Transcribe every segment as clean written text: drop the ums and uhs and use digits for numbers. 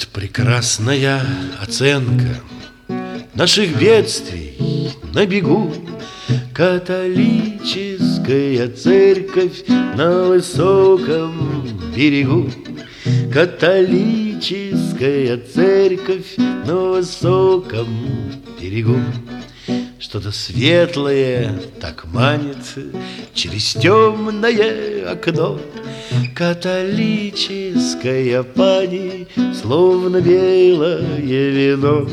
Вот прекрасная оценка наших бедствий на бегу. Католическая церковь на высоком берегу. Католическая церковь на высоком берегу. Что-то светлое так манит через темное окно. Католическая пани, словно белое вино.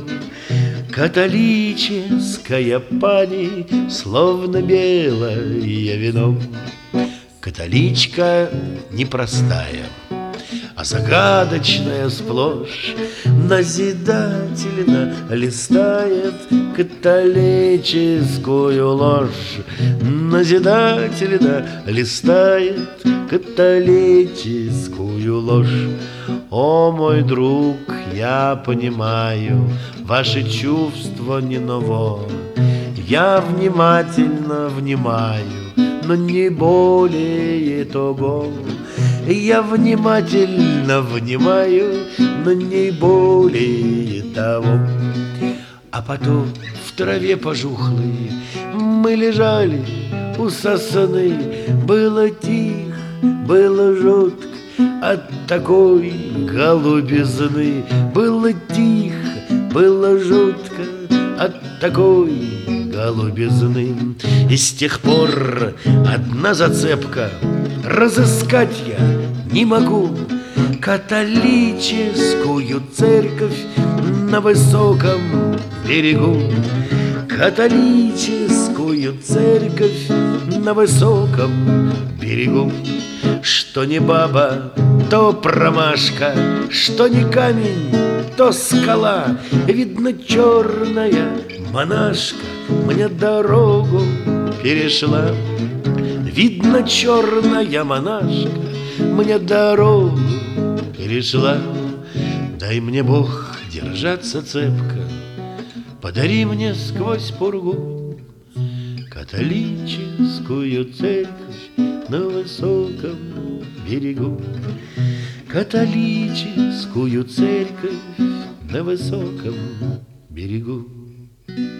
Католическая пани, словно белое вино. Католичка непростая, а загадочная сплошь, назидательно листает католическую ложь. Назидательно листает католическую ложь. О, мой друг, я понимаю ваши чувства не ново. Я внимательно внимаю, но не более того. Я внимательно внимаю, но не более того. А потом в траве пожухлой мы лежали у сосны. Было тихо, было жутко от такой голубизны. Было тихо, было жутко от такой голубизны. И с тех пор одна зацепка: разыскать я не могу католическую церковь на высоком берегу. Католическую церковь на высоком берегу. Что не баба, то промашка, что не камень, то скала. Видно, черная монашка мне дорогу перешла. Видно, черная монашка мне дорогу перешла. Дай мне, Бог, держаться цепко, подари мне сквозь пургу католическую церковь на высоком берегу. Католическую церковь на высоком берегу.